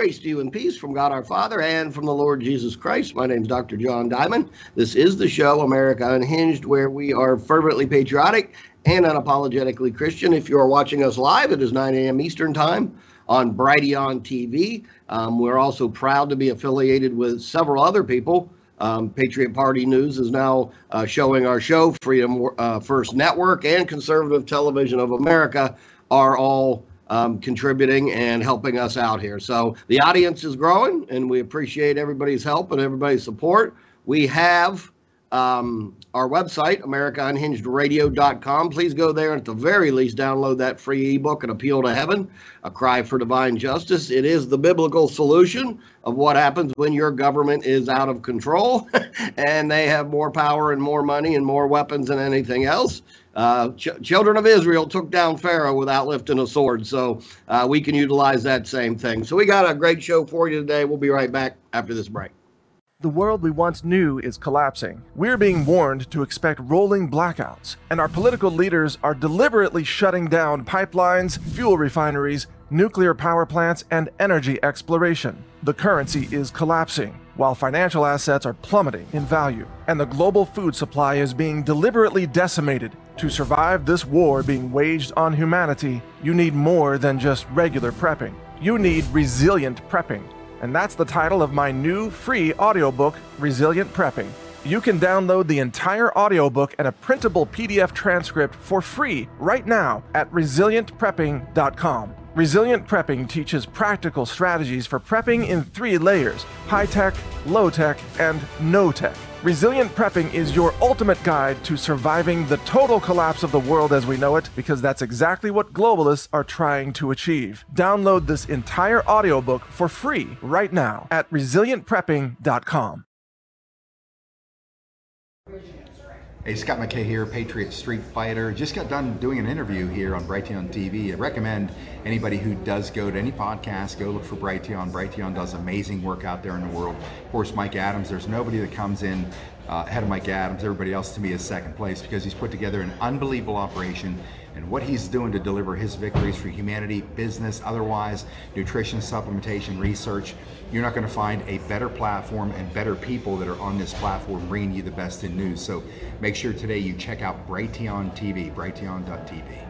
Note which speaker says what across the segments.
Speaker 1: Grace to you and peace from God our Father and from the Lord Jesus Christ. My name is Dr. John Diamond. This is the show, America Unhinged, where we are fervently patriotic and unapologetically Christian. If you are watching us live, it is 9 a.m. Eastern Time on Brighteon TV. We're also proud to be affiliated with several other people. Patriot Party News is now showing our show. Freedom First Network and Conservative Television of America are all contributing and helping us out here. So the audience is growing, and we appreciate everybody's help and everybody's support. We have our website, AmericaUnhingedRadio.com. Please go there and at the very least download that free ebook, An Appeal to Heaven, A Cry for Divine Justice. It is the biblical solution of what happens when your government is out of control and they have more power and more money and more weapons than anything else. Children of Israel took down Pharaoh without lifting a sword, so we can utilize that same thing. So we got a great show for you today. We'll be right back after this break.
Speaker 2: The world we once knew is collapsing. We're being warned to expect rolling blackouts, and our political leaders are deliberately shutting down pipelines, fuel refineries, nuclear power plants, and energy exploration. The currency is collapsing, while financial assets are plummeting in value, and the global food supply is being deliberately decimated. To survive this war being waged on humanity, you need more than just regular prepping. You need resilient prepping. And that's the title of my new free audiobook, Resilient Prepping. You can download the entire audiobook and a printable PDF transcript for free right now at resilientprepping.com. Resilient Prepping teaches practical strategies for prepping in 3 layers: high-tech, low-tech, and no-tech. Resilient Prepping is your ultimate guide to surviving the total collapse of the world as we know it, because that's exactly what globalists are trying to achieve. Download this entire audiobook for free right now at resilientprepping.com.
Speaker 3: Hey, Scott McKay here, Patriot Street Fighter. Just got done doing an interview here on Brighteon TV. I recommend anybody who does go to any podcast, go look for Brighteon. Brighteon does amazing work out there in the world. Of course, Mike Adams, there's nobody that comes in ahead of Mike Adams. Everybody else to me is second place because he's put together an unbelievable operation, and what he's doing to deliver his victories for humanity, business, otherwise, nutrition, supplementation, research. You're not going to find a better platform and better people that are on this platform bringing you the best in news. So make sure today you check out Brighteon TV, brighteon.tv.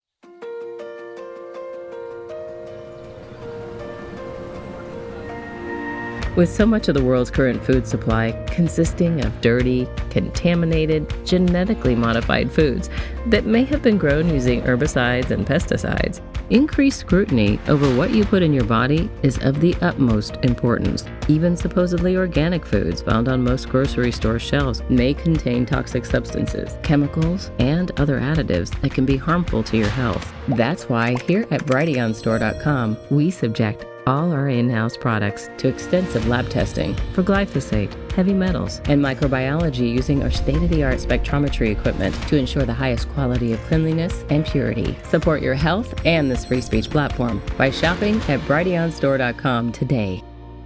Speaker 4: With so much of the world's current food supply consisting of dirty, contaminated, genetically modified foods that may have been grown using herbicides and pesticides, increased scrutiny over what you put in your body is of the utmost importance. Even supposedly organic foods found on most grocery store shelves may contain toxic substances, chemicals, and other additives that can be harmful to your health. That's why here at BrighteonStore.com, we subject all our in-house products to extensive lab testing for glyphosate, heavy metals, and microbiology using our state-of-the-art spectrometry equipment to ensure the highest quality of cleanliness and purity. Support your health and this free speech platform by shopping at BrighteonStore.com today.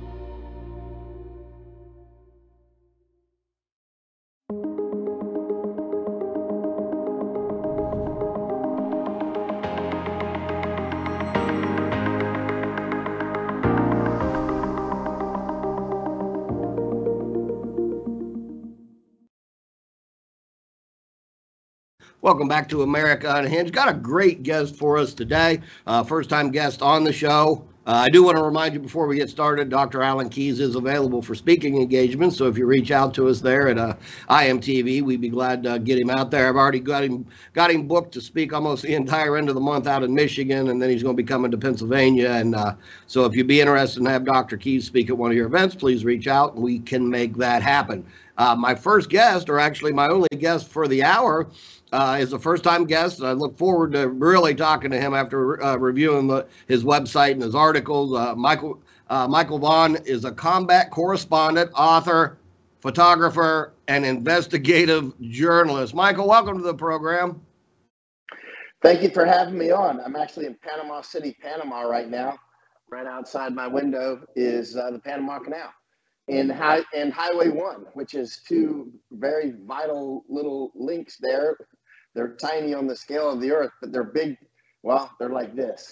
Speaker 1: Welcome back to America Unhinged. Got a great guest for us today. First-time guest on the show. I do want to remind you before we get started, Dr. Alan Keyes is available for speaking engagements. So if you reach out to us there at IMTV, we'd be glad to get him out there. I've already got him booked to speak almost the entire end of the month out in Michigan, and then he's going to be coming to Pennsylvania. And so if you'd be interested in have Dr. Keyes speak at one of your events, please reach out and we can make that happen. My first guest, or actually my only guest for the hour, is a first-time guest. I look forward to really talking to him after reviewing his website and his articles. Michael Vaughn is a combat correspondent, author, photographer, and investigative journalist. Michael, welcome to the program.
Speaker 5: Thank you for having me on. I'm actually in Panama City, Panama right now. Right outside my window is the Panama Canal and Highway 1, which is 2 very vital little links there. They're tiny on the scale of the earth, but they're big. Well, they're like this.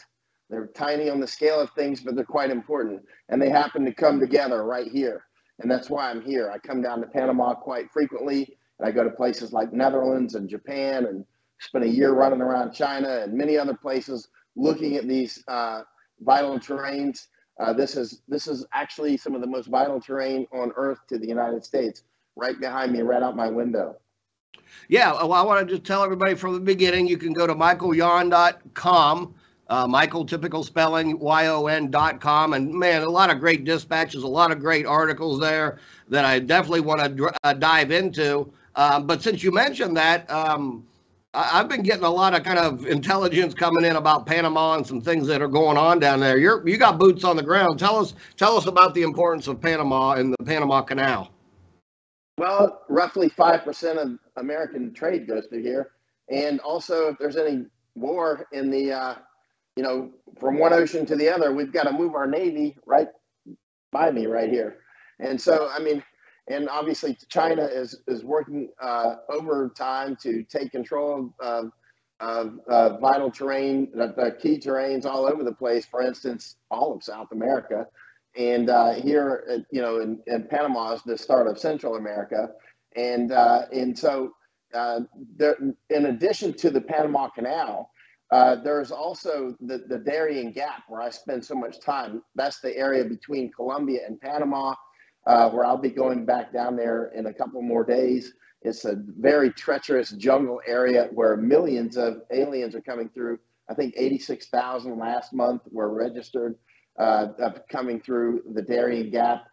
Speaker 5: They're tiny on the scale of things, but they're quite important. And they happen to come together right here. And that's why I'm here. I come down to Panama quite frequently, and I go to places like Netherlands and Japan, and spend a year running around China and many other places looking at these vital terrains. This is actually some of the most vital terrain on Earth to the United States, right behind me, right out my window.
Speaker 1: Yeah, well, I want to just tell everybody from the beginning, you can go to michaelyon.com, Michael, typical spelling, YON.com. And man, a lot of great dispatches, a lot of great articles there that I definitely want to dive into. But since you mentioned that, I've been getting a lot of kind of intelligence coming in about Panama and some things that are going on down there. You got boots on the ground. Tell us about the importance of Panama and the Panama Canal.
Speaker 5: Well, roughly 5% of American trade goes through here. And also, if there's any war in the, from one ocean to the other, we've got to move our Navy right by me right here. And so, I mean, and obviously China is working overtime to take control of vital terrain, the key terrains all over the place, for instance, all of South America. And here, in Panama is the start of Central America. And so there, in addition to the Panama Canal, there's also the Darien Gap, where I spend so much time. That's the area between Colombia and Panama, where I'll be going back down there in a couple more days. It's a very treacherous jungle area where millions of aliens are coming through. I think 86,000 last month were registered coming through the Darien Gap.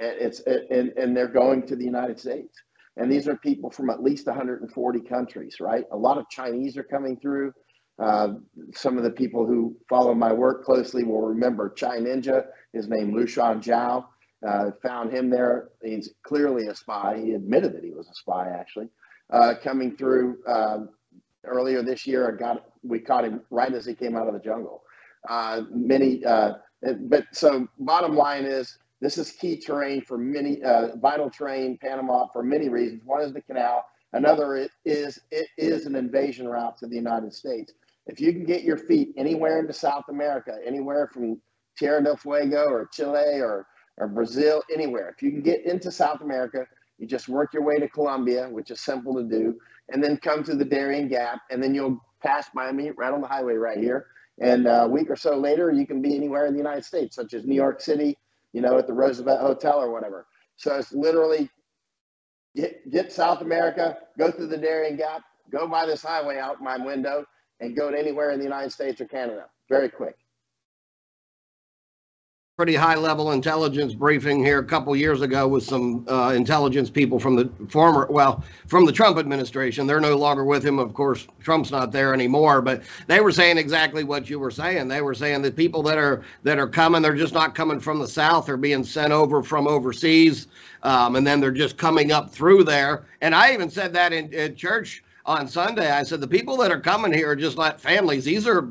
Speaker 5: And they're going to the United States. And these are people from at least 140 countries, right? A lot of Chinese are coming through. Some of the people who follow my work closely will remember Chai Ninja, his name Lushan Zhao. Found him there. He's clearly a spy. He admitted that he was a spy, actually. Coming through earlier this year, we caught him right as he came out of the jungle. But so bottom line is, this is key terrain for many, vital terrain, Panama, for many reasons. One is the canal. Another is it is an invasion route to the United States. If you can get your feet anywhere into South America, anywhere from Tierra del Fuego or Chile or Brazil, anywhere, if you can get into South America, you just work your way to Colombia, which is simple to do, and then come to the Darien Gap, and then you'll pass by me right on the highway right here. And a week or so later, you can be anywhere in the United States, such as New York City, at the Roosevelt Hotel or whatever. So it's literally get South America, go through the Darien Gap, go by this highway out my window, and go to anywhere in the United States or Canada. Very quick.
Speaker 1: Pretty high-level intelligence briefing here a couple years ago with some intelligence people from the from the Trump administration. They're no longer with him. Of course, Trump's not there anymore, but they were saying exactly what you were saying. They were saying that people that are coming, they're just not coming from the South. They're being sent over from overseas, and then they're just coming up through there. And I even said that in church on Sunday. I said, the people that are coming here are just not families. These are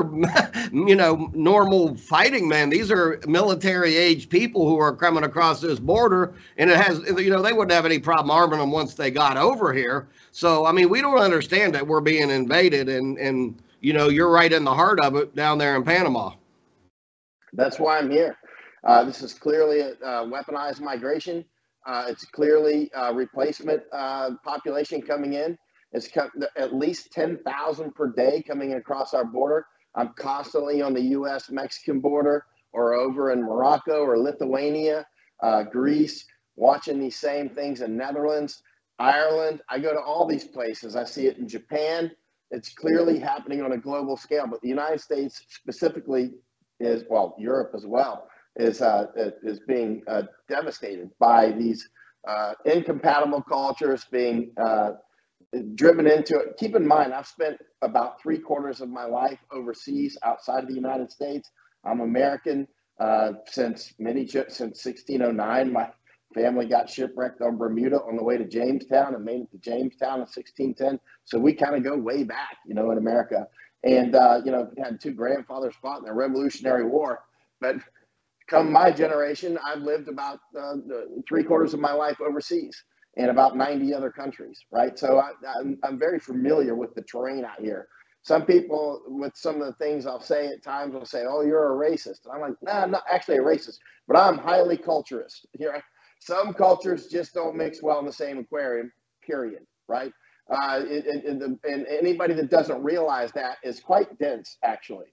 Speaker 1: normal fighting men. These are military age people who are coming across this border, and it has, they wouldn't have any problem arming them once they got over here. So, I mean, we don't understand that we're being invaded, and you're right in the heart of it down there in Panama.
Speaker 5: That's why I'm here. This is clearly a weaponized migration. It's clearly a replacement population coming in. It's at least 10,000 per day coming across our border. I'm constantly on the U.S.-Mexican border or over in Morocco or Lithuania, Greece, watching these same things in Netherlands, Ireland. I go to all these places. I see it in Japan. It's clearly happening on a global scale, but the United States specifically Europe as well, is being devastated by these incompatible cultures being driven into it. Keep in mind, I've spent about 3/4 of my life overseas outside of the United States. I'm American since 1609. My family got shipwrecked on Bermuda on the way to Jamestown and made it to Jamestown in 1610. So we kind of go way back, in America. And, had two grandfathers fought in the Revolutionary War. But come my generation, I've lived about 3/4 of my life overseas in about 90 other countries, right? So I'm very familiar with the terrain out here. some people, with some of the things I'll say at times, will say, "Oh, you're a racist." And I'm like, "Nah, I'm not actually a racist, but I'm highly culturist." Some cultures just don't mix well in the same aquarium, period, right? And anybody that doesn't realize that is quite dense, actually,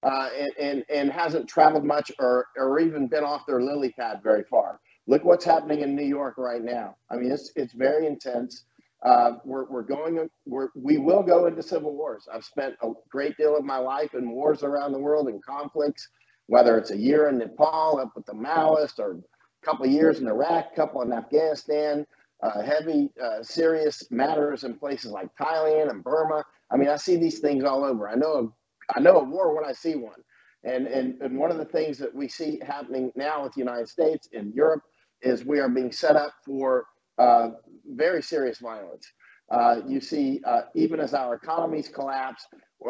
Speaker 5: and hasn't traveled much or even been off their lily pad very far. Look what's happening in New York right now. I mean, it's very intense. We will go into civil wars. I've spent a great deal of my life in wars around the world and conflicts, whether it's a year in Nepal up with the Maoists, or a couple of years in Iraq, a couple in Afghanistan, heavy, serious matters in places like Thailand and Burma. I mean, I see these things all over. I know a war when I see one. And one of the things that we see happening now with the United States and Europe is we are being set up for very serious violence. You see, even as our economies collapse,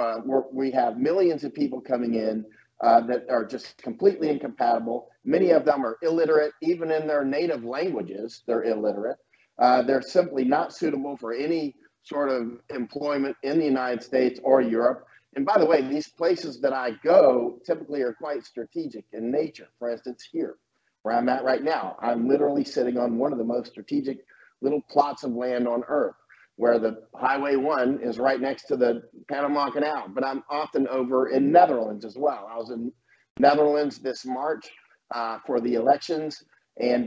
Speaker 5: we have millions of people coming in that are just completely incompatible. Many of them are illiterate, even in their native languages, they're illiterate. They're simply not suitable for any sort of employment in the United States or Europe. And by the way, these places that I go typically are quite strategic in nature. For instance, here, where I'm at right now, I'm literally sitting on one of the most strategic little plots of land on earth, where the Highway 1 is right next to the Panama Canal. But I'm often over in Netherlands as well. I was in Netherlands this March for the elections, and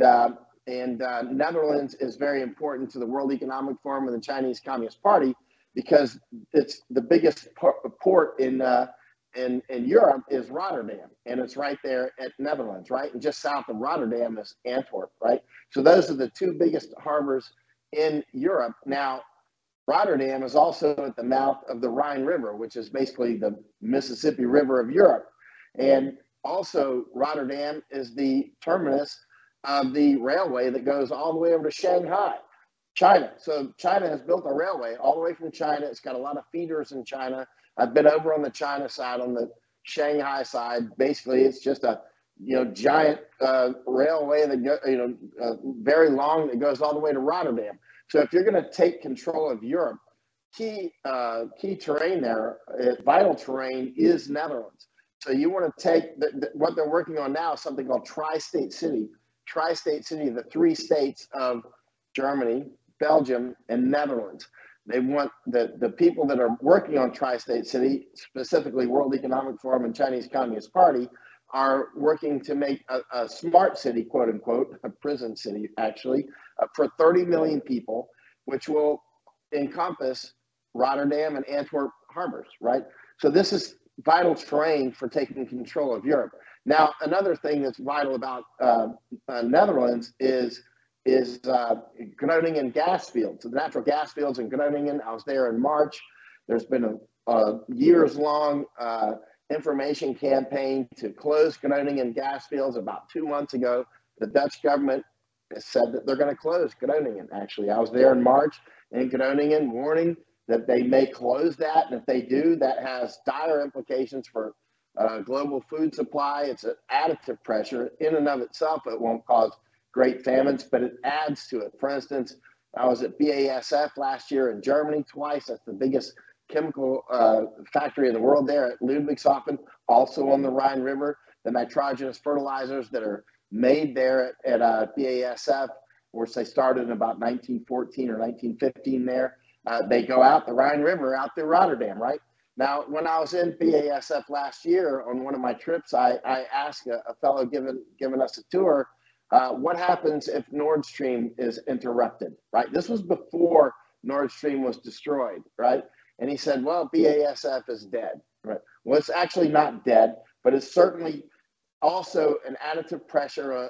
Speaker 5: Netherlands is very important to the World Economic Forum and the Chinese Communist Party, because it's the biggest port in Europe is Rotterdam, and it's right there at Netherlands, right? And just south of Rotterdam is Antwerp, right? So those are the two biggest harbors in Europe. Now, Rotterdam is also at the mouth of the Rhine River, which is basically the Mississippi River of Europe. And also Rotterdam is the terminus of the railway that goes all the way over to Shanghai, China. So China has built a railway all the way from China. It's got a lot of feeders in China. I've been over on the China side, on the Shanghai side. Basically, it's just a giant railway that very long, that goes all the way to Rotterdam. So if you're going to take control of Europe, key terrain there, vital terrain, is Netherlands. So you want to take what they're working on now is something called Tri-State City. Tri-State City, the three states of Germany, Belgium, and Netherlands. They want the people that are working on Tri-State City, specifically World Economic Forum and Chinese Communist Party, are working to make a smart city, quote unquote, a prison city actually, for 30 million people, which will encompass Rotterdam and Antwerp harbors, right? So this is vital terrain for taking control of Europe. Now, another thing that's vital about Netherlands is Groningen gas fields. So the natural gas fields in Groningen, I was there in March. There's been a years-long information campaign to close Groningen gas fields. About 2 months ago, the Dutch government has said that they're going to close Groningen. Actually, I was there in March in Groningen, warning that they may close that. And if they do, that has dire implications for global food supply. It's an additive pressure in and of itself. It won't cause great famines, but it adds to it. For instance, I was at BASF last year in Germany twice. That's the biggest chemical factory in the world there at Ludwigshafen, also on the Rhine River. The nitrogenous fertilizers that are made there at BASF, which they started in about 1914 or 1915 there, they go out the Rhine River, out through Rotterdam, right? Now, when I was in BASF last year on one of my trips, I asked a fellow giving us a tour, what happens if Nord Stream is interrupted, right? This was before Nord Stream was destroyed, right? And he said, well, BASF is dead, right? Well, it's actually not dead, but it's certainly also an additive pressure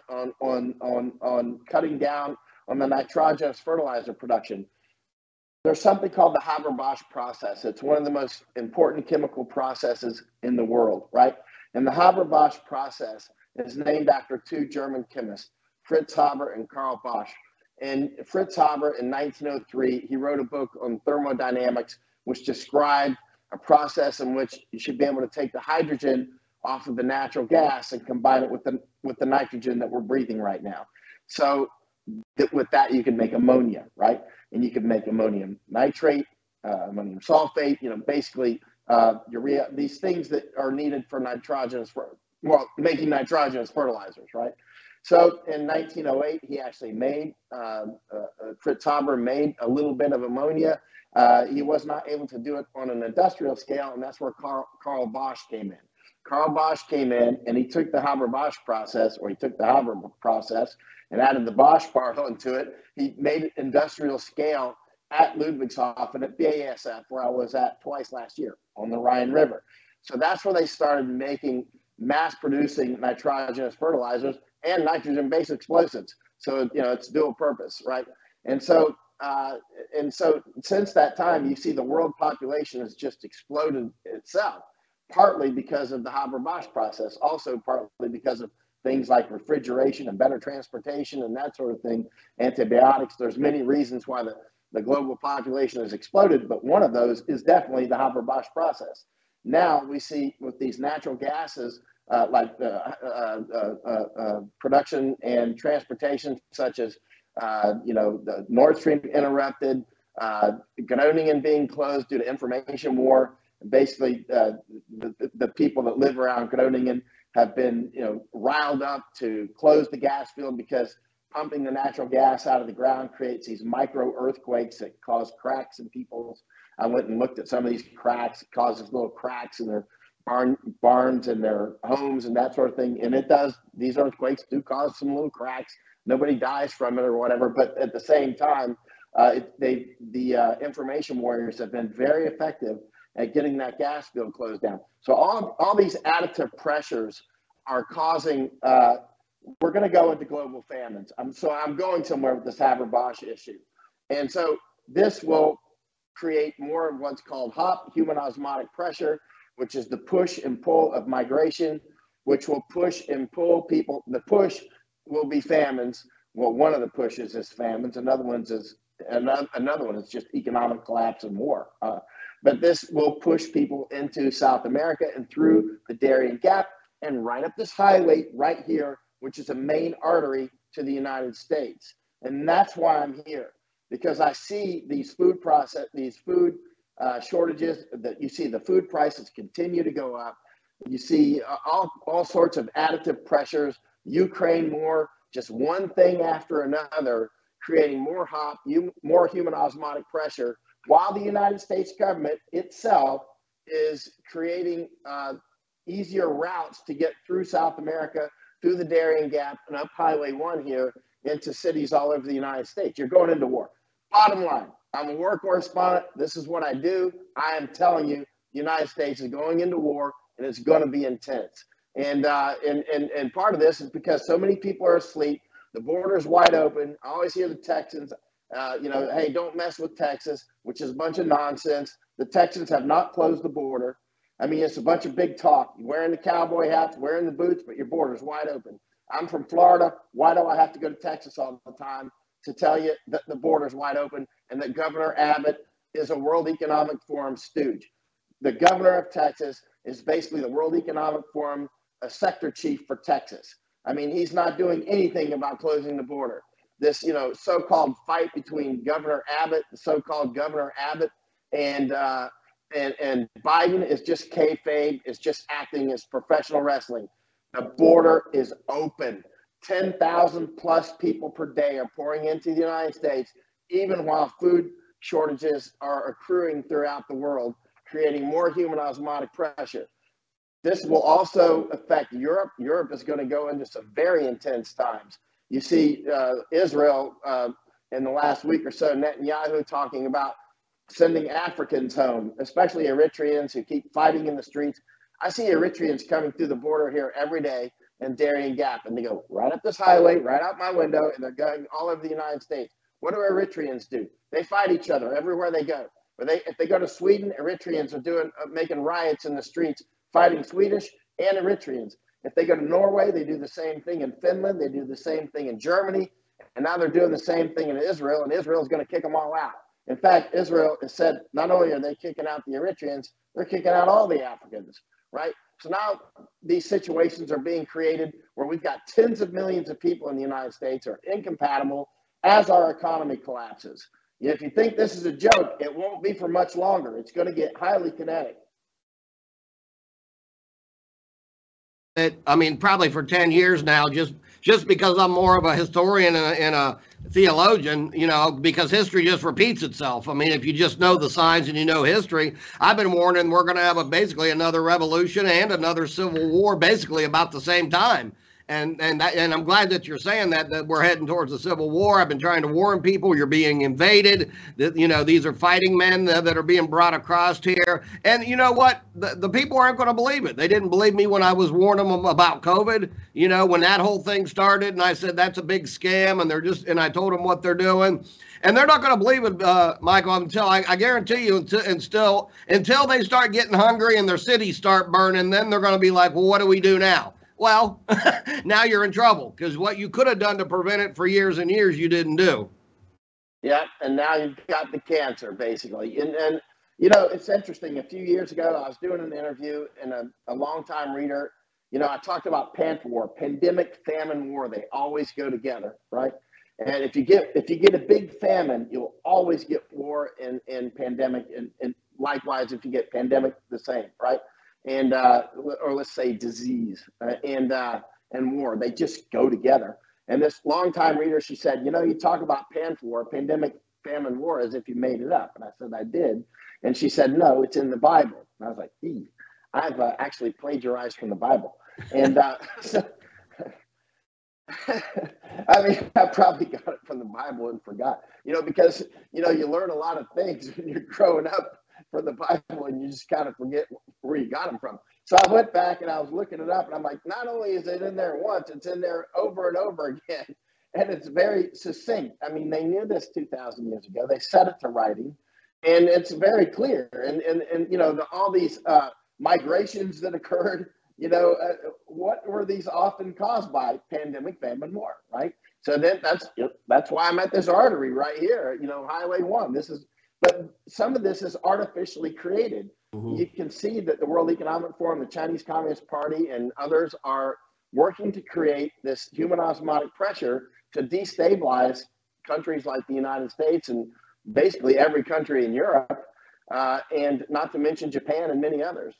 Speaker 5: on cutting down on the nitrogenous fertilizer production. There's something called the Haber-Bosch process. It's one of the most important chemical processes in the world, right? And the Haber-Bosch process is named after two German chemists, Fritz Haber and Karl Bosch. And Fritz Haber, in 1903, he wrote a book on thermodynamics, which described a process in which you should be able to take the hydrogen off of the natural gas and combine it with the nitrogen that we're breathing right now. So with that, you can make ammonia, right? And you can make ammonium nitrate, ammonium sulfate, basically urea, these things that are needed for making nitrogenous fertilizers, right? So in 1908, he actually made, Fritz Haber made a little bit of ammonia. He was not able to do it on an industrial scale, and that's where Carl Bosch came in. Carl Bosch came in and he took the Haber-Bosch process, or he took the Haber process and added the Bosch part onto it. He made it industrial scale at Ludwigshafen at BASF, where I was at twice last year on the Rhine River. So that's where they started making mass-producing nitrogenous fertilizers and nitrogen-based explosives. So, it's dual purpose, right? And so since that time, you see the world population has just exploded itself, partly because of the Haber-Bosch process, also partly because of things like refrigeration and better transportation and that sort of thing, antibiotics. There's many reasons why the global population has exploded, but one of those is definitely the Haber-Bosch process. Now we see with these natural gases, like production and transportation, such as the Nord Stream interrupted, Groningen being closed due to information war. Basically, the people that live around Groningen have been riled up to close the gas field, because pumping the natural gas out of the ground creates these micro earthquakes that cause cracks in people's. I went and looked at some of these cracks. It causes little cracks in their barns and their homes and that sort of thing. And these earthquakes do cause some little cracks. Nobody dies from it or whatever, but at the same time, the information warriors have been very effective at getting that gas field closed down. So all these additive pressures are causing, we're going to go into global famines. I'm going somewhere with this Haber-Bosch issue. And so this will create more of what's called HOP, human osmotic pressure, which is the push and pull of migration, which will push and pull people. The push will be famines. Well, one of the pushes is famines. Another one is just economic collapse and war. But this will push people into South America and through the Darien Gap and right up this highway right here, which is a main artery to the United States. And that's why I'm here, because I see these food shortages, that you see the food prices continue to go up. You see all sorts of additive pressures, Ukraine war, just one thing after another, creating more HOP, more human osmotic pressure, while the United States government itself is creating easier routes to get through South America, through the Darien Gap and up Highway 1 here into cities all over the United States. You're going into war. Bottom line, I'm a war correspondent. This is what I do. I am telling you, the United States is going into war, and it's going to be intense. And part of this is because so many people are asleep. The border's wide open. I always hear the Texans, hey, don't mess with Texas, which is a bunch of nonsense. The Texans have not closed the border. I mean, it's a bunch of big talk. You're wearing the cowboy hats, wearing the boots, but your border's wide open. I'm from Florida. Why do I have to go to Texas all the time to tell you that the border's wide open and that Governor Abbott is a World Economic Forum stooge? The governor of Texas is basically the World Economic Forum, a sector chief for Texas. I mean, he's not doing anything about closing the border. This, so-called fight between Governor Abbott, the so-called Governor Abbott, and Biden is just kayfabe, is just acting as professional wrestling. The border is open. 10,000 plus people per day are pouring into the United States, even while food shortages are accruing throughout the world, creating more human osmotic pressure. This will also affect Europe. Europe is going to go into some very intense times. You see Israel in the last week or so, Netanyahu talking about sending Africans home, especially Eritreans who keep fighting in the streets. I see Eritreans coming through the border here every day in Darien Gap, and they go right up this highway, right out my window, and they're going all over the United States. What do Eritreans do? They fight each other everywhere they go. But if they go to Sweden, Eritreans are making riots in the streets, fighting Swedish and Eritreans. If they go to Norway, they do the same thing in Finland. They do the same thing in Germany. And now they're doing the same thing in Israel, and Israel is going to kick them all out. In fact, Israel has said not only are they kicking out the Eritreans, they're kicking out all the Africans, right? So now these situations are being created where we've got tens of millions of people in the United States are incompatible as our economy collapses. If you think this is a joke, it won't be for much longer. It's going to get highly kinetic.
Speaker 1: it, I mean, probably for 10 years now, just because I'm more of a historian and a theologian, you know, because history just repeats itself. I mean, if you just know the signs and you know history, I've been warning we're going to have basically another revolution and another civil war basically about the same time. And I'm glad that you're saying that we're heading towards a civil war. I've been trying to warn people you're being invaded. That, you know, these are fighting men that are being brought across here. And you know what? The people aren't going to believe it. They didn't believe me when I was warning them about COVID. You know, when that whole thing started, and I said that's a big scam, and I told them what they're doing. And they're not going to believe it, Michael, until I guarantee you, until they start getting hungry and their cities start burning, then they're going to be like, well, what do we do now? Well, now you're in trouble because what you could have done to prevent it for years and years, you didn't do.
Speaker 5: Yeah, and now you've got the cancer, basically. And you know, it's interesting. A few years ago, I was doing an interview, and a longtime reader, you know, I talked about war, pandemic, famine, war. They always go together, right? And if you get a big famine, you'll always get war and pandemic, and likewise, if you get pandemic, the same, right? And or let's say disease and war, they just go together. And this longtime reader, she said, you know, you talk about pandemic, famine, war, as if you made it up. And I said, I did. And she said, no, it's in the Bible. And I was like, I've actually plagiarized from the Bible. And so, I mean, I probably got it from the Bible and forgot, you know, because, you know, you learn a lot of things when you're growing up from the Bible and you just kind of forget where you got them from. So I went back and I was looking it up, and I'm like, not only is it in there once, it's in there over and over again. And it's very succinct. I mean, they knew this 2,000 years ago. They set it to writing, and it's very clear. And you know, all these migrations that occurred, you know, what were these often caused by? Pandemic, famine, war, right? So then that's why I'm at this artery right here, you know, Highway 1. But some of this is artificially created. Mm-hmm. You can see that the World Economic Forum, the Chinese Communist Party, and others are working to create this human osmotic pressure to destabilize countries like the United States and basically every country in Europe, and not to mention Japan and many others.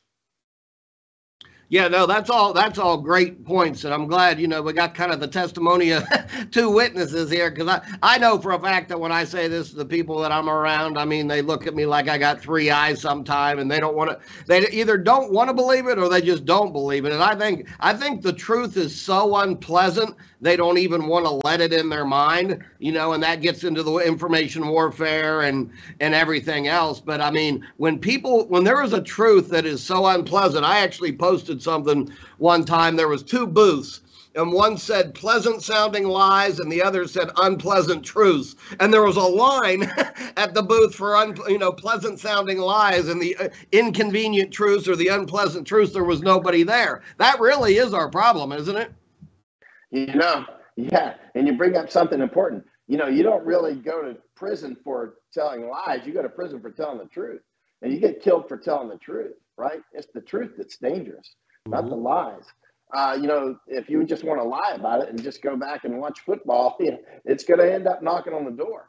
Speaker 1: Yeah, no, that's all great points, and I'm glad, you know, we got kind of the testimony of two witnesses here, because I know for a fact that when I say this to the people that I'm around, I mean, they look at me like I got three eyes sometime, and they either don't want to believe it or they just don't believe it. And I think the truth is so unpleasant they don't even want to let it in their mind, you know, and that gets into the information warfare and everything else. But I mean, when there is a truth that is so unpleasant, I actually posted something one time. There was two booths, and one said pleasant sounding lies and the other said unpleasant truths, and there was a line at the booth for pleasant sounding lies, and the inconvenient truths or the unpleasant truths, there was nobody there. That really is our problem, isn't it?
Speaker 5: You know, yeah, and you bring up something important. You know, you don't really go to prison for telling lies. You go to prison for telling the truth, and you get killed for telling the truth, right? It's the truth that's dangerous, not the lies. You know, if you just want to lie about it and just go back and watch football, it's going to end up knocking on the door.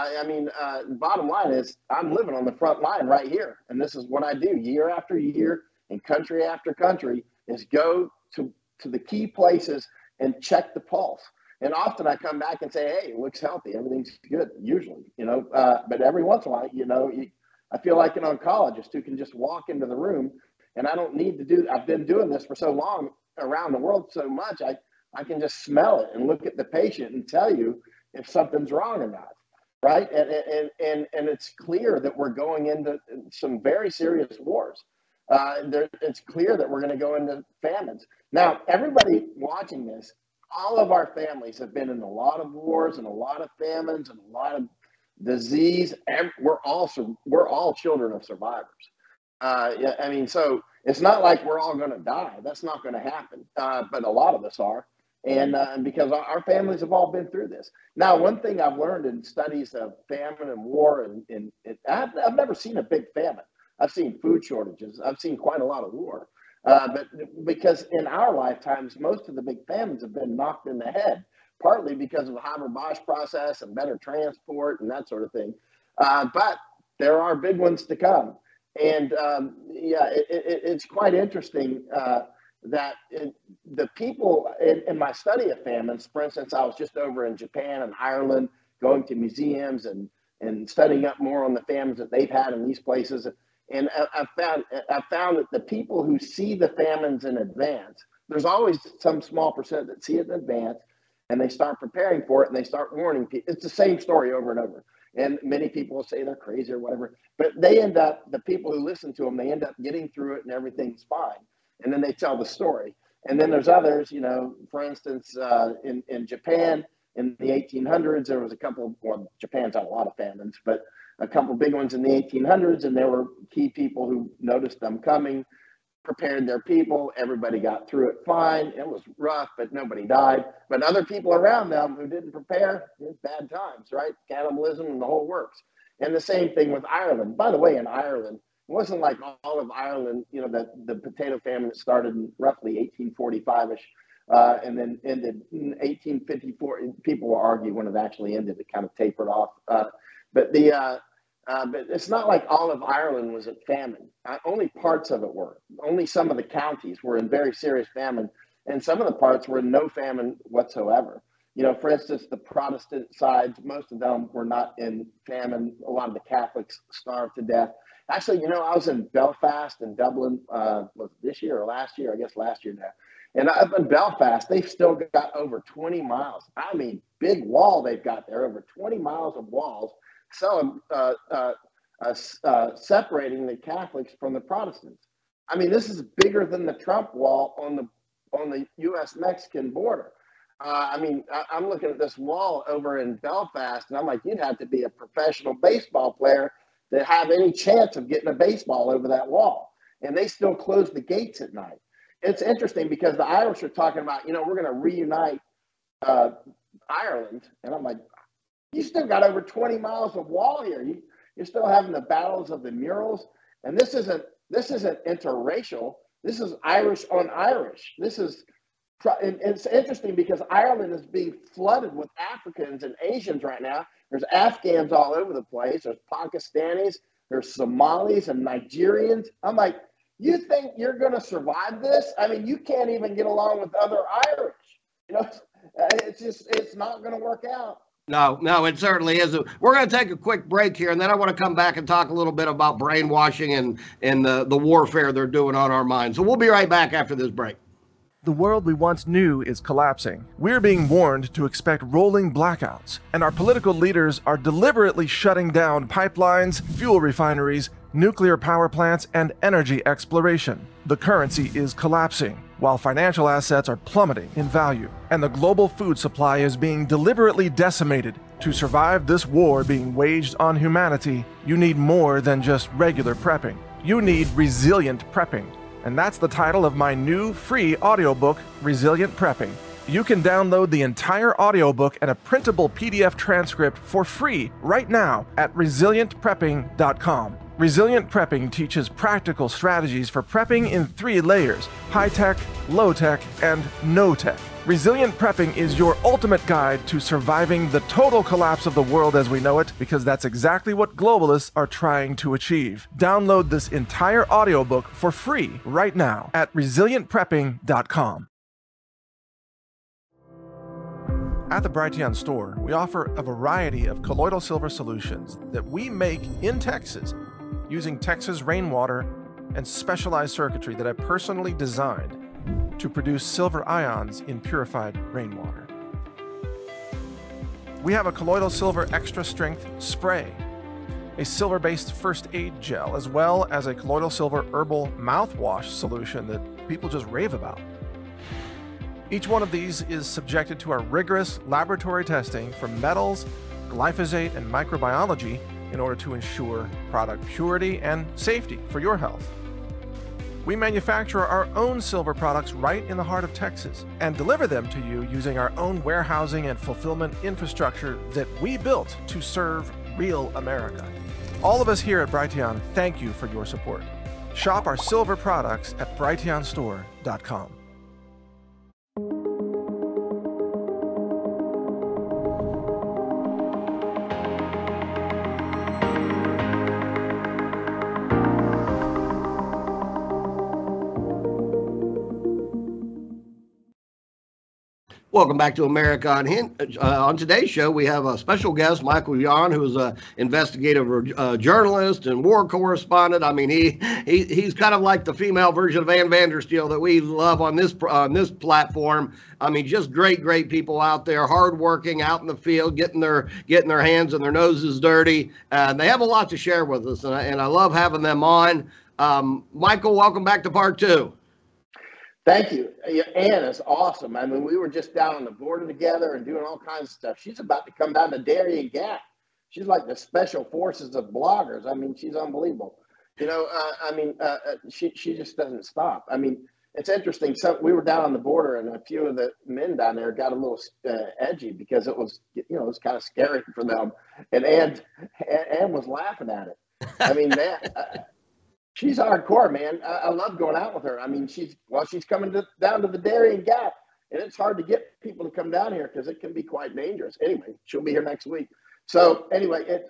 Speaker 5: Bottom line is I'm living on the front line right here. And this is what I do year after year and country after country is go to the key places and check the pulse. And often I come back and say, hey, it looks healthy. Everything's good, usually, you know. But every once in a while, you know, I feel like an oncologist who can just walk into the room, and I don't need to I've been doing this for so long around the world so much, I can just smell it and look at the patient and tell you if something's wrong or not, right? And it's clear that we're going into some very serious wars. It's clear that we're going to go into famines. Now, everybody watching this, all of our families have been in a lot of wars and a lot of famines and a lot of disease. We're all children of survivors. So it's not like we're all going to die. That's not going to happen. But a lot of us are. And because our families have all been through this. Now, one thing I've learned in studies of famine and war, and I've never seen a big famine. I've seen food shortages. I've seen quite a lot of war. But because in our lifetimes, most of the big famines have been knocked in the head, partly because of the Haber-Bosch process and better transport and that sort of thing. But there are big ones to come. And it's quite interesting the people in my study of famines, for instance, I was just over in Japan and Ireland, going to museums and studying up more on the famines that they've had in these places. And I found that the people who see the famines in advance, there's always some small percent that see it in advance, and they start preparing for it, and they start warning people. It's the same story over and over. And many people will say they're crazy or whatever, but they end up, the people who listen to them, they end up getting through it and everything's fine. And then they tell the story. And then there's others, for instance, in Japan in the 1800s, there was a couple, well, Japan's had a lot of famines, but a couple big ones in the 1800s, and there were key people who noticed them coming, prepared their people. Everybody got through it fine. It was rough, but nobody died. But other people around them who didn't prepare, it was bad times, right? Cannibalism and the whole works. And the same thing with Ireland. By the way, in Ireland, it wasn't like all of Ireland, the potato famine that started in roughly 1845-ish and then ended in 1854. People will argue when it actually ended, it kind of tapered off. But it's not like all of Ireland was at famine. Only parts of it were. Only some of the counties were in very serious famine, and some of the parts were in no famine whatsoever. For instance, the Protestant sides, most of them were not in famine. A lot of the Catholics starved to death. Actually, I was in Belfast and Dublin, was it this year or last year? I guess last year now. And up in Belfast, they've still got over 20 miles. I mean, big wall they've got there, over 20 miles of walls, separating the Catholics from the Protestants. I mean, this is bigger than the Trump wall on the U.S.-Mexican border. I'm looking at this wall over in Belfast, and I'm like, you'd have to be a professional baseball player to have any chance of getting a baseball over that wall. And they still close the gates at night. It's interesting because the Irish are talking about, we're going to reunite Ireland. And I'm like, you still got over 20 miles of wall here. You're still having the battles of the murals. And this isn't interracial. This is Irish on Irish. And it's interesting because Ireland is being flooded with Africans and Asians right now. There's Afghans all over the place. There's Pakistanis. There's Somalis and Nigerians. I'm like, you think you're going to survive this? I mean, you can't even get along with other Irish. It's not going to work out.
Speaker 1: No, it certainly isn't. We're going to take a quick break here, and then I want to come back and talk a little bit about brainwashing and the warfare they're doing on our minds. So we'll be right back after this break.
Speaker 2: The world we once knew is collapsing. We're being warned to expect rolling blackouts, and our political leaders are deliberately shutting down pipelines, fuel refineries, nuclear power plants, and energy exploration. The currency is collapsing, while financial assets are plummeting in value, and the global food supply is being deliberately decimated. To survive this war being waged on humanity, you need more than just regular prepping. You need resilient prepping. And that's the title of my new free audiobook, Resilient Prepping. You can download the entire audiobook and a printable PDF transcript for free right now at resilientprepping.com. Resilient Prepping teaches practical strategies for prepping in 3 layers: high-tech, low-tech, and no-tech. Resilient Prepping is your ultimate guide to surviving the total collapse of the world as we know it, because that's exactly what globalists are trying to achieve. Download this entire audiobook for free right now at resilientprepping.com. At the Brighteon store, we offer a variety of colloidal silver solutions that we make in Texas using Texas rainwater and specialized circuitry that I personally designed to produce silver ions in purified rainwater. We have a colloidal silver extra strength spray, a silver-based first aid gel, as well as a colloidal silver herbal mouthwash solution that people just rave about. Each one of these is subjected to our rigorous laboratory testing for metals, glyphosate, and microbiology in order to ensure product purity and safety for your health. We manufacture our own silver products right in the heart of Texas and deliver them to you using our own warehousing and fulfillment infrastructure that we built to serve real America. All of us here at Brighteon thank you for your support. Shop our silver products at brighteonstore.com.
Speaker 1: Welcome back to America Unhinged. On today's show, we have a special guest, Michael Yon, who is an investigative journalist and war correspondent. I mean, he's kind of like the female version of Ann Vandersteel that we love on this platform. I mean, just great people out there, hardworking, out in the field, getting their hands and their noses dirty. And they have a lot to share with us, and I love having them on. Michael, welcome back to part 2.
Speaker 5: Thank you. Ann is awesome. I mean, we were just down on the border together and doing all kinds of stuff. She's about to come down to Darien Gap. She's like the special forces of bloggers. I mean, she's unbelievable. You know, she just doesn't stop. I mean, it's interesting. So we were down on the border, and a few of the men down there got a little edgy because it was kind of scary for them. And Ann was laughing at it. I mean, man. She's hardcore, man. I love going out with her. I mean, she's coming down to the Darien Gap, and it's hard to get people to come down here because it can be quite dangerous. Anyway, she'll be here next week. So anyway,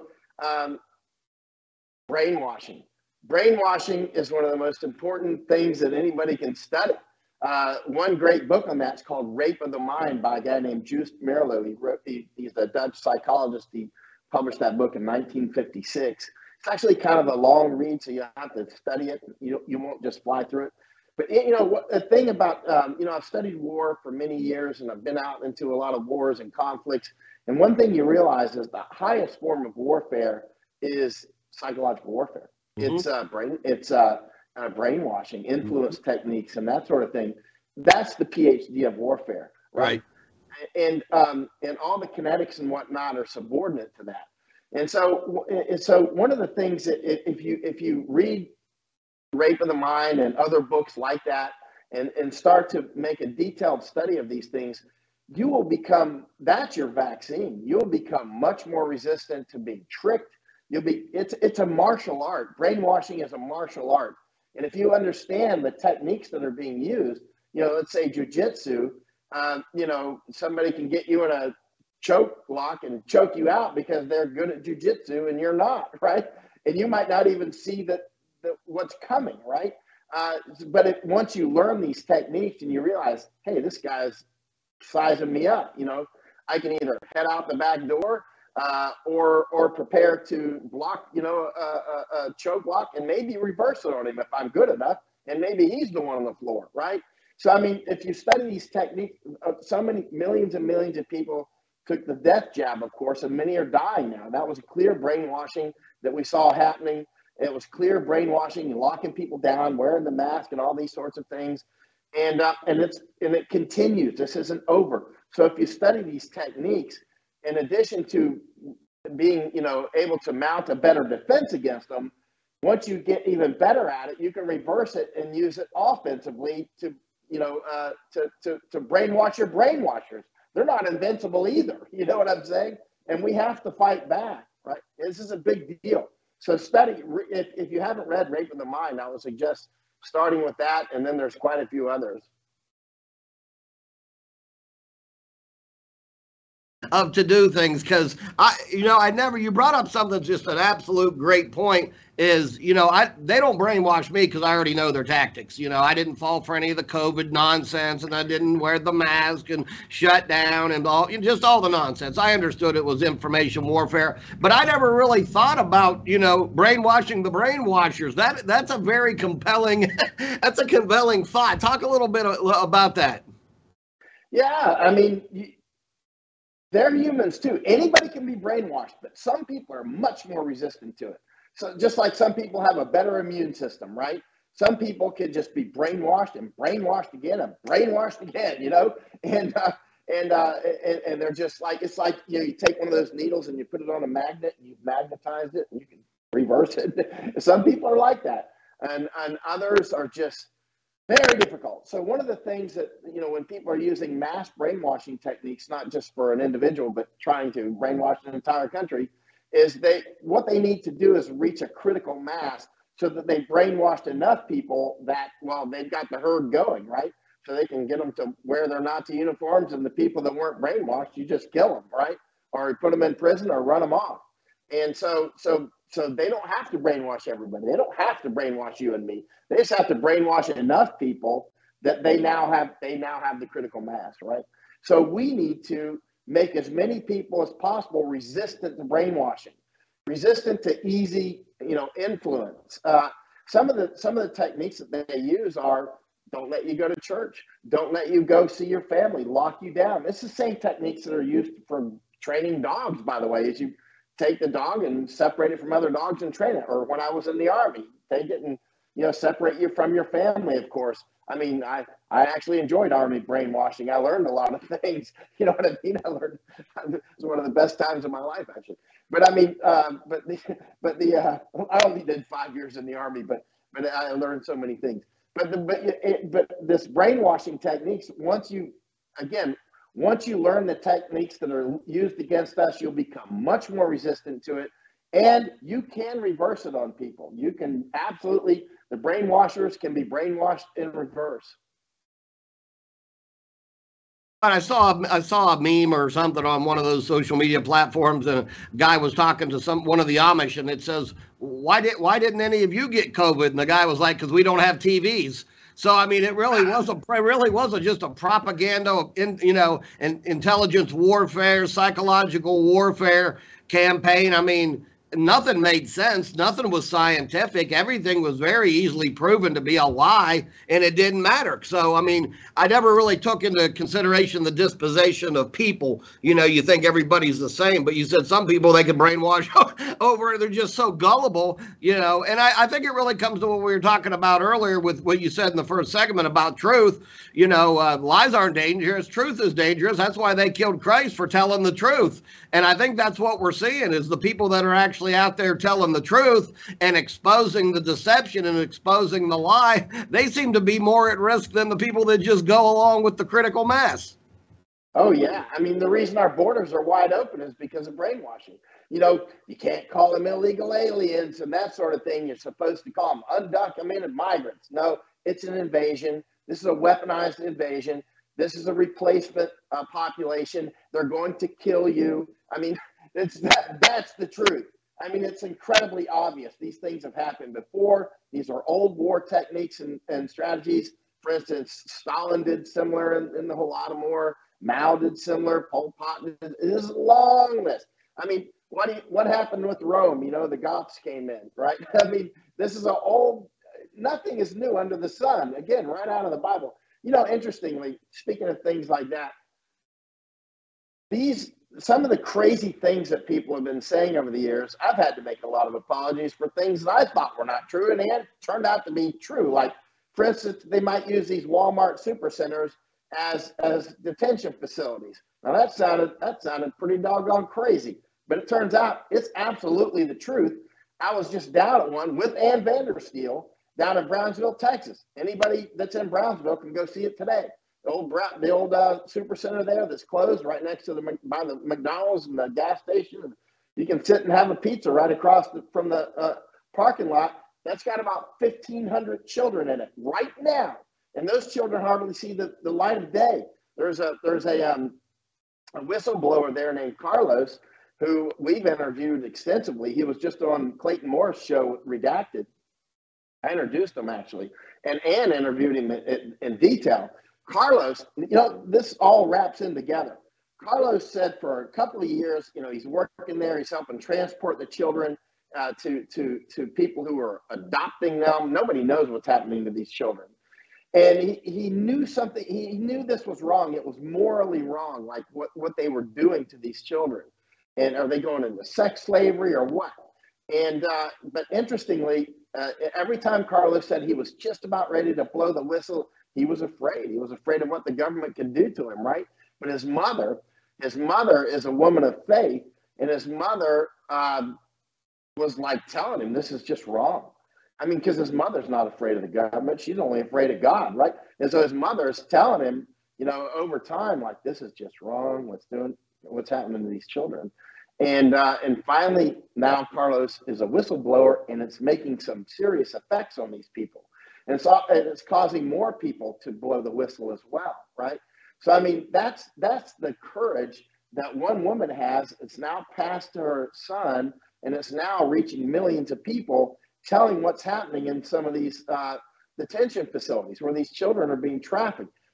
Speaker 5: brainwashing. Brainwashing is one of the most important things that anybody can study. One great book on that is called Rape of the Mind by a guy named Joost Meerloo. He's a Dutch psychologist. He published that book in 1956. It's actually kind of a long read, so you have to study it. You won't just fly through it. But the thing about I've studied war for many years, and I've been out into a lot of wars and conflicts. And one thing you realize is the highest form of warfare is psychological warfare. Mm-hmm. It's brainwashing, influence techniques, and that sort of thing. That's the PhD of warfare, right? And all the kinetics and whatnot are subordinate to that. And so one of the things that if you read Rape of the Mind and other books like that and start to make a detailed study of these things, you will become, that's your vaccine. You'll become much more resistant to being tricked. It's a martial art. Brainwashing is a martial art. And if you understand the techniques that are being used, let's say jujitsu, somebody can get you in a choke lock and choke you out because they're good at jujitsu and you're not, right? And you might not even see that what's coming, right? But once you learn these techniques and you realize, hey, this guy's sizing me up, I can either head out the back door or prepare to block, a choke block and maybe reverse it on him if I'm good enough, and maybe he's the one on the floor, right? So, I mean, if you study these techniques, so many millions and millions of people took the death jab, of course, and many are dying now. That was a clear brainwashing that we saw happening. It was clear brainwashing, locking people down, wearing the mask, and all these sorts of things. And it continues. This isn't over. So if you study these techniques, in addition to being, able to mount a better defense against them, once you get even better at it, you can reverse it and use it offensively to brainwash your brainwashers. They're not invincible either. You know what I'm saying? And we have to fight back, right? This is a big deal. So study, if you haven't read Rape of the Mind, I would suggest starting with that. And then there's quite a few others.
Speaker 1: To do things, because you brought up something, just an absolute great point is, they don't brainwash me because I already know their tactics. I didn't fall for any of the COVID nonsense, and I didn't wear the mask and shut down and all the nonsense. I understood it was information warfare, but I never really thought about, brainwashing the brainwashers. That's a very compelling, that's a compelling thought. Talk a little bit about that.
Speaker 5: Yeah, I mean, they're humans too. Anybody can be brainwashed, but some people are much more resistant to it. So just like some people have a better immune system, right? Some people can just be brainwashed and brainwashed again and brainwashed again, and they're just like, it's like, you take one of those needles and you put it on a magnet and you've magnetized it and you can reverse it. Some people are like that, and others are just very difficult. So one of the things that, when people are using mass brainwashing techniques, not just for an individual, but trying to brainwash an entire country, is what they need to do is reach a critical mass so that they brainwashed enough people that, they've got the herd going, right? So they can get them to wear their Nazi uniforms, and the people that weren't brainwashed, you just kill them, right? Or you put them in prison or run them off. And so they don't have to brainwash everybody. They don't have to brainwash you and me. They just have to brainwash enough people that they now have the critical mass, right? So we need to make as many people as possible resistant to brainwashing, resistant to easy, influence. Some of the techniques that they use are: don't let you go to church, don't let you go see your family, lock you down. It's the same techniques that are used for training dogs, by the way. Is you take the dog and separate it from other dogs and train it. Or when I was in the Army, take it and separate you from your family, of course. I mean, I actually enjoyed Army brainwashing. I learned a lot of things. You know what I mean? It was one of the best times of my life, actually. But I mean, I only did 5 years in the Army, but I learned so many things. But this brainwashing techniques, once you learn the techniques that are used against us, you'll become much more resistant to it. And you can reverse it on people. You can absolutely, the brainwashers can be brainwashed in reverse.
Speaker 1: I saw a meme or something on one of those social media platforms, and a guy was talking to one of the Amish, and it says, why didn't any of you get COVID? And the guy was like, because we don't have TVs. So I mean, it really wasn't just a propaganda, and intelligence warfare, psychological warfare campaign. I mean, nothing made sense. Nothing was scientific. Everything was very easily proven to be a lie, and it didn't matter. So, I mean, I never really took into consideration the disposition of people. You think everybody's the same, but you said some people they can brainwash over. They're just so gullible, and I think it really comes to what we were talking about earlier with what you said in the first segment about truth. Lies aren't dangerous. Truth is dangerous. That's why they killed Christ, for telling the truth. And I think that's what we're seeing is the people that are actually out there telling the truth and exposing the deception and exposing the lie. They seem to be more at risk than the people that just go along with the critical mass.
Speaker 5: Oh, yeah. I mean, the reason our borders are wide open is because of brainwashing. You can't call them illegal aliens and that sort of thing. You're supposed to call them undocumented migrants. No, it's an invasion. This is a weaponized invasion. This is a replacement population. They're going to kill you. I mean, that's the truth. I mean, it's incredibly obvious. These things have happened before. These are old war techniques and strategies. For instance, Stalin did similar in the Holodomor. Mao did similar. Pol Pot did. It is a long list. I mean, what happened with Rome? The Goths came in, right? I mean, this is nothing is new under the sun. Again, right out of the Bible. Interestingly, speaking of things like that, some of the crazy things that people have been saying over the years, I've had to make a lot of apologies for things that I thought were not true, and they had turned out to be true. Like, for instance, they might use these Walmart supercenters as detention facilities. Now that sounded pretty doggone crazy, but it turns out it's absolutely the truth. I was just down at one with Ann Vandersteel down in Brownsville, Texas. Anybody that's in Brownsville can go see it today. The old supercenter there that's closed right next to by the McDonald's and the gas station. And you can sit and have a pizza right across from the parking lot. That's got about 1,500 children in it right now, and those children hardly see the light of day. There's a whistleblower there named Carlos, who we've interviewed extensively. He was just on Clayton Moore's show, Redacted. I introduced him, actually, and Ann interviewed him in detail. Carlos, this all wraps in together. Carlos said for a couple of years, he's working there. He's helping transport the children to people who are adopting them. Nobody knows what's happening to these children. And he knew something. He knew this was wrong. It was morally wrong, like what they were doing to these children. And are they going into sex slavery or what? And but interestingly, every time Carlos said he was just about ready to blow the whistle, he was afraid. He was afraid of what the government could do to him, right? But his mother is a woman of faith, and his mother was like telling him this is just wrong. I mean, because his mother's not afraid of the government. She's only afraid of God, right? And so his mother is telling him, over time, like, this is just wrong. What's happening to these children? And finally, now Carlos is a whistleblower, and it's making some serious effects on these people. And it's causing more people to blow the whistle as well, right? So, I mean, that's the courage that one woman has. It's now passed to her son, and it's now reaching millions of people, telling what's happening in some of these detention facilities where these children are being trafficked.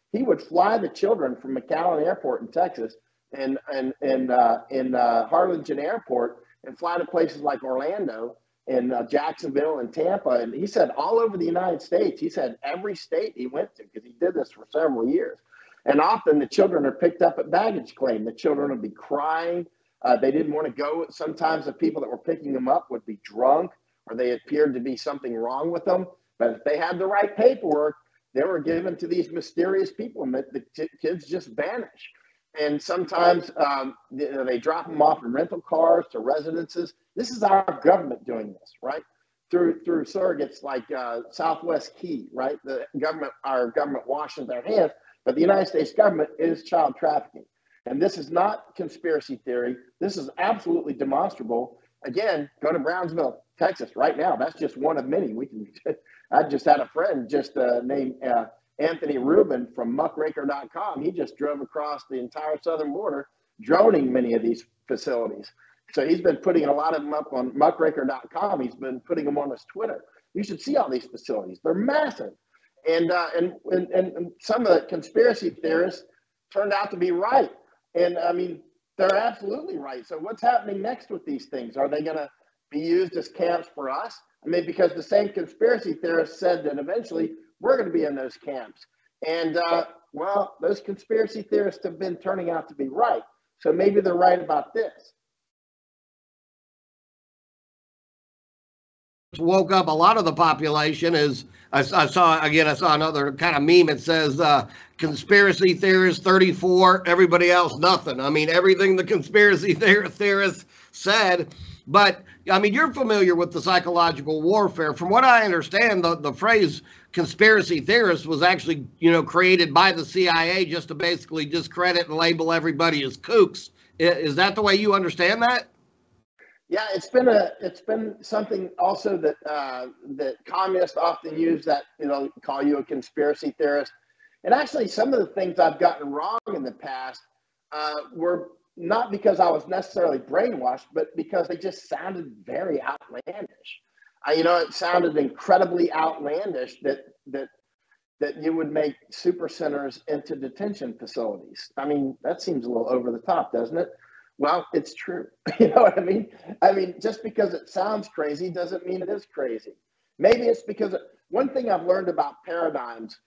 Speaker 5: he would fly the children from McAllen Airport in Texas and Harlingen Airport and fly to places like Orlando and Jacksonville and Tampa. And he said all over the United States, he said every state he went to, because he did this for several years. And often the children are picked up at baggage claim. The children would be crying. They didn't want to go. Sometimes the people that were picking them up would be drunk, or they appeared to be something wrong with them. But if they had the right paperwork, they were given to these mysterious people, and the kids just vanish. And sometimes they drop them off in rental cars to residences. This is our government doing this, right? Through surrogates like Southwest Key, right? Our government washes their hands, but the United States government is child trafficking. And this is not conspiracy theory. This is absolutely demonstrable. Again, go to Brownsville, Texas right now. That's just one of many. I just had a friend named Anthony Rubin from muckraker.com. He just drove across the entire southern border, droning many of these facilities. So he's been putting a lot of them up on muckraker.com. He's been putting them on his Twitter. You should see all these facilities. They're massive. And some of the conspiracy theorists turned out to be right. And I mean, they're absolutely right. So what's happening next with these things? Are they going to be used as camps for us? I mean, because the same conspiracy theorists said that eventually we're going to be in those camps. And, well, those conspiracy theorists have been turning out to be right. So maybe they're right about this.
Speaker 1: Woke up a lot of the population is I saw another kind of meme. It says conspiracy theorist 34, everybody else nothing. I mean, everything the conspiracy theorists said. But I mean, you're familiar with the psychological warfare. From what I understand, the phrase conspiracy theorist was actually, created by the CIA just to basically discredit and label everybody as kooks. Is that the way you understand that?
Speaker 5: Yeah, it's been something also that communists often use, that call you a conspiracy theorist. And actually, some of the things I've gotten wrong in the past were not because I was necessarily brainwashed, but because they just sounded very outlandish. It sounded incredibly outlandish that you would make super centers into detention facilities. I mean, that seems a little over the top, doesn't it? Well, it's true. You know what I mean? I mean, just because it sounds crazy doesn't mean it is crazy. Maybe it's because one thing I've learned about paradigms,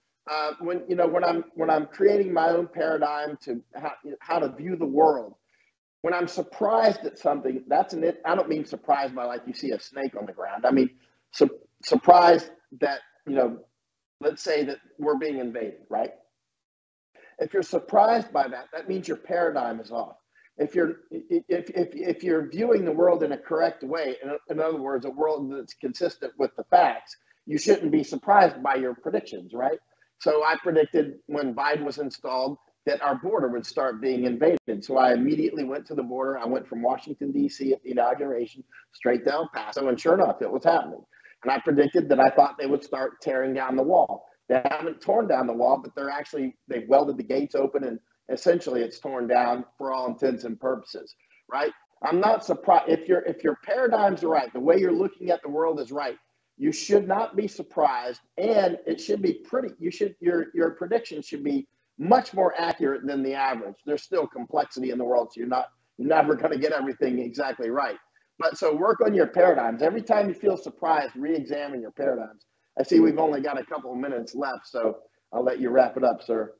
Speaker 5: when I'm creating my own paradigm to how to view the world, when I'm surprised at something, I don't mean surprised by like you see a snake on the ground. I mean, surprised that, let's say that we're being invaded, right? If you're surprised by that, that means your paradigm is off. If you're viewing the world in a correct way, in other words, a world that's consistent with the facts, you shouldn't be surprised by your predictions, right? So I predicted when Biden was installed that our border would start being invaded. So I immediately went to the border. I went from Washington, D.C. at the inauguration straight to El Paso, and sure enough, it was happening. And I predicted that I thought they would start tearing down the wall. They haven't torn down the wall, but they've welded the gates open, and essentially it's torn down for all intents and purposes, right? I'm not surprised if your paradigms are right, the way you're looking at the world is right. You should not be surprised, and it should be your prediction should be much more accurate than the average. There's still complexity in the world, so you're never going to get everything exactly right. But so work on your paradigms. Every time you feel surprised, re-examine your paradigms. I see we've only got a couple of minutes left, so I'll let you wrap it up, sir.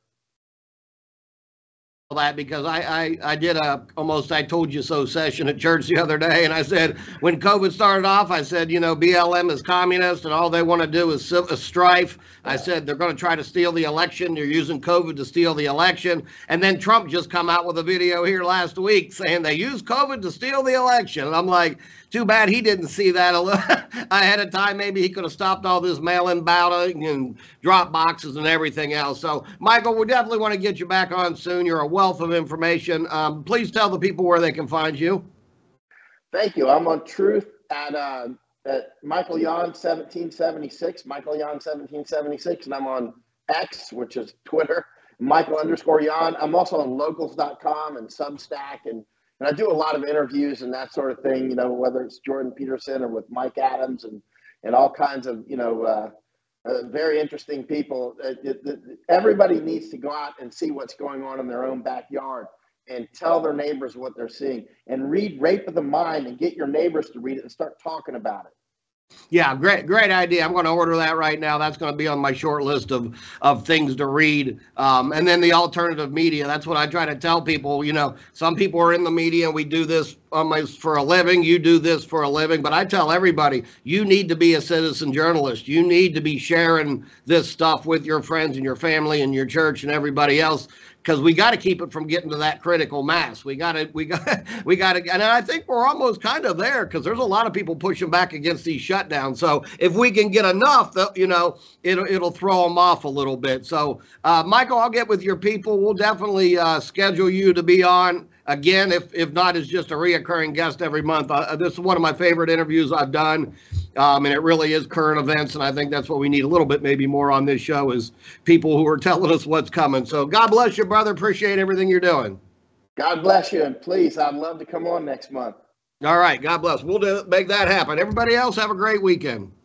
Speaker 1: That because I did a almost I told you so session at church the other day, and I said when COVID started off, I said BLM is communist and all they want to do is strife. I said they're going to try to steal the election. They're using COVID to steal the election, and then Trump just come out with a video here last week saying they used COVID to steal the election. And I'm like, too bad he didn't see that ahead of time. Maybe he could have stopped all this mail-in balloting and drop boxes and everything else. So, Michael, we definitely want to get you back on soon. You're a wealth of information. Please tell the people where they can find you.
Speaker 5: Thank you. I'm on Truth at Michael Yon 1776, Michael Yon 1776, and I'm on X, which is Twitter, Michael_Yon. I'm also on locals.com and Substack, and I do a lot of interviews and that sort of thing, whether it's Jordan Peterson or with Mike Adams and all kinds of, very interesting people. Everybody needs to go out and see what's going on in their own backyard and tell their neighbors what they're seeing, and read Rape of the Mind and get your neighbors to read it and start talking about it.
Speaker 1: Yeah, great idea. I'm going to order that right now. That's going to be on my short list of things to read. And then the alternative media. That's what I try to tell people. You know, some people are in the media and we do this almost for a living. You do this for a living. But I tell everybody, you need to be a citizen journalist. You need to be sharing this stuff with your friends and your family and your church and everybody else, because we got to keep it from getting to that critical mass. We got to, and I think we're almost kind of there, because there's a lot of people pushing back against these shutdowns. So if we can get enough, that, you know, it'll throw them off a little bit. So Michael, I'll get with your people. We'll definitely schedule you to be on again, if not as just a reoccurring guest every month. This is one of my favorite interviews I've done. And it really is current events. And I think that's what we need a little bit, maybe more on this show, is people who are telling us what's coming. So God bless you, brother. Appreciate everything you're doing.
Speaker 5: God bless you. And please, I'd love to come on next month.
Speaker 1: All right. God bless. We'll make that happen. Everybody else, have a great weekend.